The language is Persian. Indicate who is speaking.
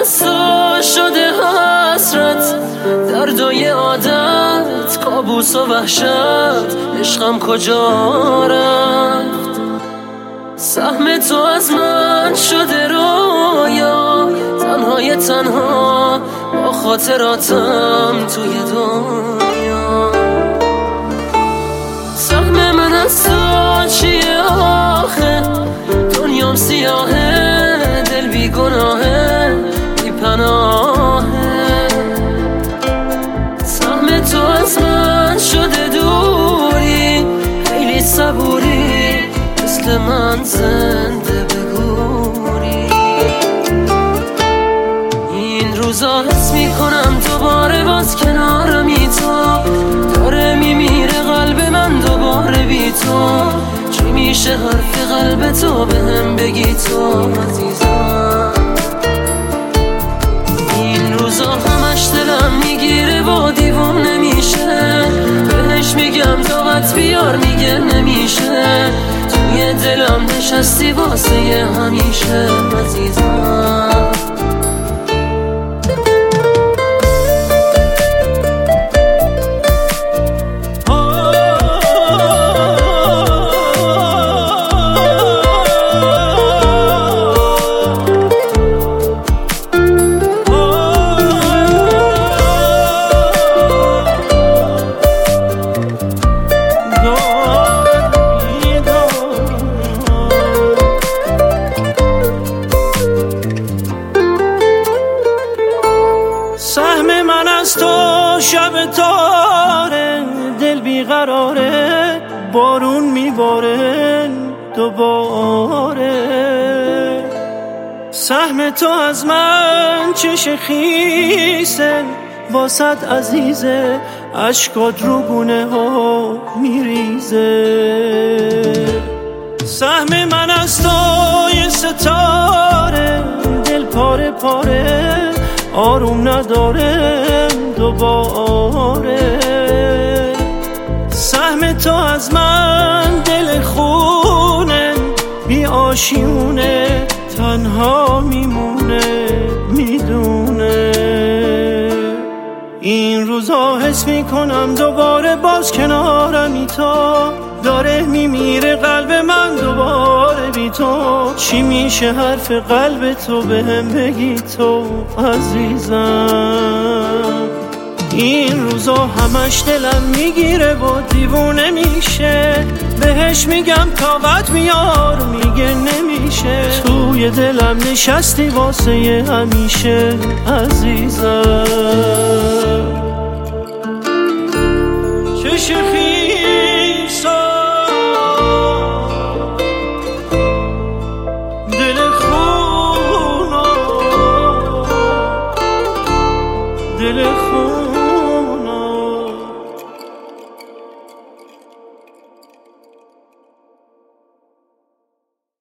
Speaker 1: از تو شده حسرت، دردای عادت، کابوس و وحشت، عشقم کجا رفت؟ سهم تو از من شده رویا، تنهای تنها با خاطراتم توی دنیا. سهم من از تو چیه آخه؟ دنیام سیاهه، دل بی گناهه، بی پناهه. سهم تو از من شده دوری، خیلی صبوری، مثل من زنده بگوری. این روزا حس میکنم دوباره باز کنارمی تو، داره میمیره قلب من دوباره بی تو. چی میشه حرف قلب تو بهم بگی تو عزیزم؟ این روزا همش دلم میگیره و دیوونه میشه، بهش میگم طاقت بیار میگه نمیشه. توی دلم نشستی واسه همیشه عزیزم.
Speaker 2: سهم من از تو شب تاره، دل بیقراره، بارون میباره دوباره. سهم تو از من چش خیسه، واسط عزیزه، اشکات رو گونه ها میریزه. سهم من از تو یه ستاره، دل پاره پاره، آروم نداره دوباره. سهم تو از من دل خونه، بی آشیونه، تنها میمونه میدونه. این روزا حس میکنم دوباره باز کنارمی تو، داره میمیره قلب من دوباره بی تو. چی میشه حرف قلب تو بهم بگی تو عزیزم؟ این روزا همش دلم میگیره و دیوونه میشه، بهش میگم طاقت بیار میگه نمیشه. توی دلم نشستی واسه همیشه عزیزم. چش خیسا دل خونا، دل خونا